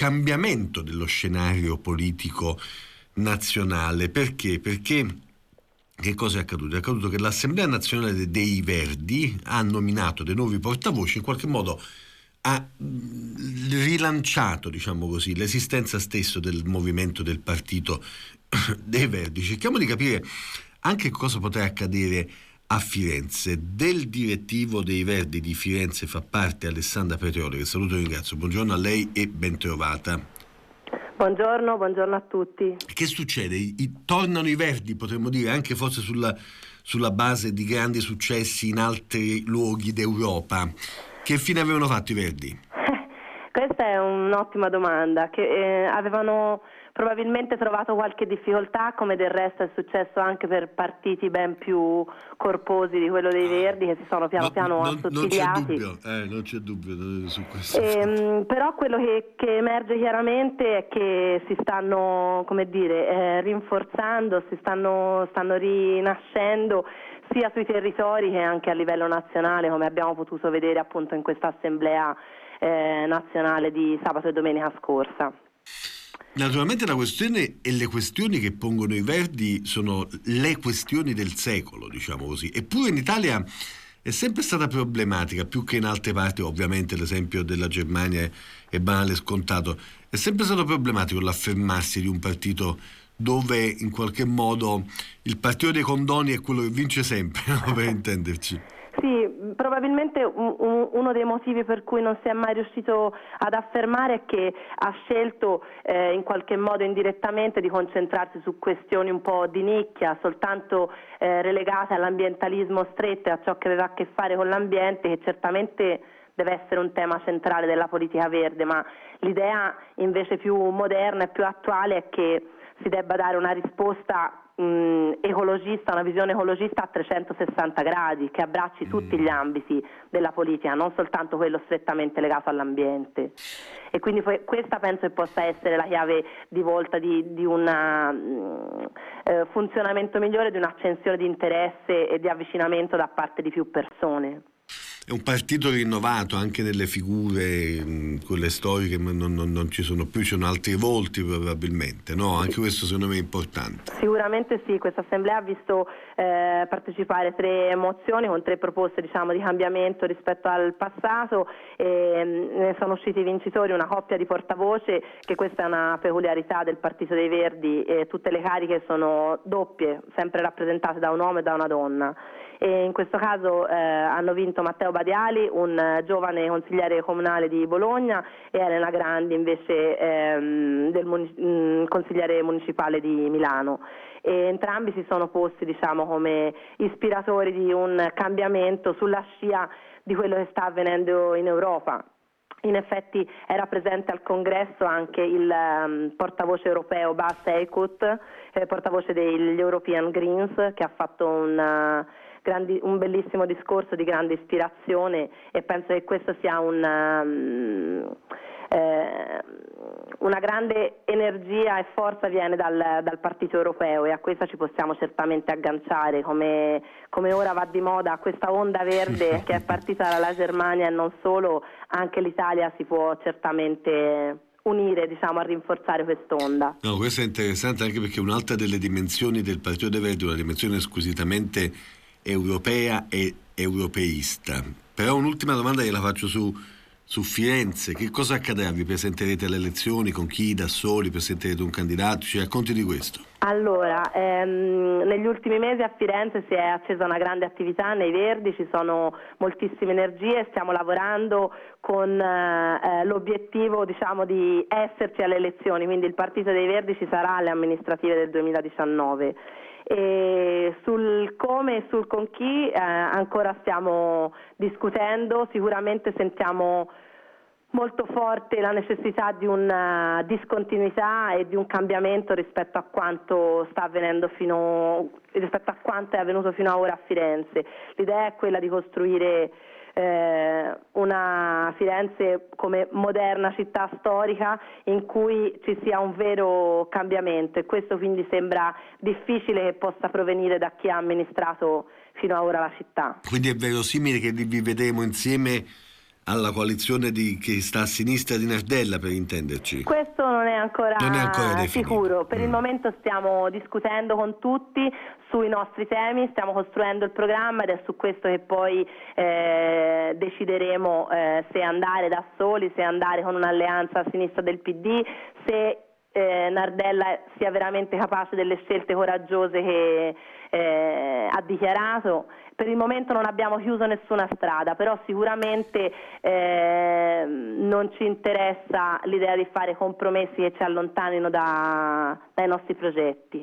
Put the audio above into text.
cambiamento dello scenario politico nazionale. Perché? Perché che cosa è accaduto? È accaduto che l'Assemblea Nazionale dei Verdi ha nominato dei nuovi portavoce, in qualche modo ha rilanciato, diciamo così, l'esistenza stesso del movimento del partito dei Verdi. Cerchiamo di capire anche cosa potrà accadere a Firenze. Del direttivo dei Verdi di Firenze fa parte Alessandra Petrioli, che saluto e ringrazio. Buongiorno a lei e bentrovata. Buongiorno a tutti. Che succede? Tornano i Verdi, potremmo dire, anche forse sulla base di grandi successi in altri luoghi d'Europa. Che fine avevano fatto i Verdi? Questa è un'ottima domanda, che avevano probabilmente trovato qualche difficoltà, come del resto è successo anche per partiti ben più corposi di quello dei Verdi, che si sono piano piano assottigliati. Non c'è dubbio su questo. Però quello che emerge chiaramente è che si stanno, rinforzando, si stanno rinascendo sia sui territori che anche a livello nazionale, come abbiamo potuto vedere appunto in questa assemblea nazionale di sabato e domenica scorsa. Naturalmente la questione e le questioni che pongono i Verdi sono le questioni del secolo, diciamo così. Eppure in Italia è sempre stata problematica, più che in altre parti. Ovviamente l'esempio della Germania è banale e scontato. È sempre stato problematico l'affermarsi di un partito dove in qualche modo il partito dei condoni è quello che vince sempre, no? Per intenderci. Sì, probabilmente uno dei motivi per cui non si è mai riuscito ad affermare è che ha scelto in qualche modo indirettamente di concentrarsi su questioni un po' di nicchia, soltanto relegate all'ambientalismo stretto e a ciò che aveva a che fare con l'ambiente, che certamente deve essere un tema centrale della politica verde, ma l'idea invece più moderna e più attuale è che si debba dare una risposta ecologista, una visione ecologista a 360 gradi, che abbracci tutti gli ambiti della politica, non soltanto quello strettamente legato all'ambiente. E quindi questa penso che possa essere la chiave di volta di un funzionamento migliore, di un'accensione di interesse e di avvicinamento da parte di più persone. È un partito rinnovato anche nelle figure, quelle storiche non ci sono più, ci sono altri volti probabilmente, no? Anche questo secondo me è importante. Sicuramente sì, questa assemblea ha visto partecipare 3 mozioni con 3 proposte di cambiamento rispetto al passato, e ne sono usciti vincitori una coppia di portavoce, che questa è una peculiarità del Partito dei Verdi, e tutte le cariche sono doppie, sempre rappresentate da un uomo e da una donna. E in questo caso hanno vinto Matteo Badiali, un giovane consigliere comunale di Bologna, e Elena Grandi invece consigliere municipale di Milano. E entrambi si sono posti come ispiratori di un cambiamento sulla scia di quello che sta avvenendo in Europa. In effetti era presente al congresso anche il portavoce europeo Bas Eickhout, portavoce degli European Greens, che ha fatto un bellissimo discorso di grande ispirazione, e penso che questo sia una grande energia e forza viene dal Partito Europeo, e a questa ci possiamo certamente agganciare, come ora va di moda questa onda verde che è partita dalla Germania e non solo. Anche l'Italia si può certamente unire, a rinforzare quest'onda. No, questo è interessante anche perché un'altra delle dimensioni del Partito dei Verdi è una dimensione squisitamente europea e europeista. Però un'ultima domanda gliela faccio su Firenze. Che cosa accadrà? Vi presenterete alle elezioni? Con chi? Da soli? Presenterete un candidato? Ci racconti di questo? Allora, negli ultimi mesi a Firenze si è accesa una grande attività nei Verdi, ci sono moltissime energie, stiamo lavorando con l'obiettivo di esserci alle elezioni, quindi il Partito dei Verdi ci sarà alle amministrative del 2019. E sul come e sul con chi ancora stiamo discutendo. Sicuramente sentiamo molto forte la necessità di una discontinuità e di un cambiamento rispetto a quanto sta avvenendo rispetto a quanto è avvenuto fino ad ora a Firenze. L'idea è quella di costruire una Firenze come moderna città storica in cui ci sia un vero cambiamento, e questo quindi sembra difficile che possa provenire da chi ha amministrato fino ad ora la città. Quindi è verosimile che vi vedremo insieme alla coalizione che sta a sinistra di Nardella, per intenderci? Questo non è ancora definito. sicuro. Per il momento stiamo discutendo con tutti sui nostri temi, stiamo costruendo il programma ed è su questo che poi decideremo se andare da soli, se andare con un'alleanza a sinistra del PD, se Nardella sia veramente capace delle scelte coraggiose che ha dichiarato. Per il momento non abbiamo chiuso nessuna strada, però sicuramente non ci interessa l'idea di fare compromessi che ci allontanino dai nostri progetti.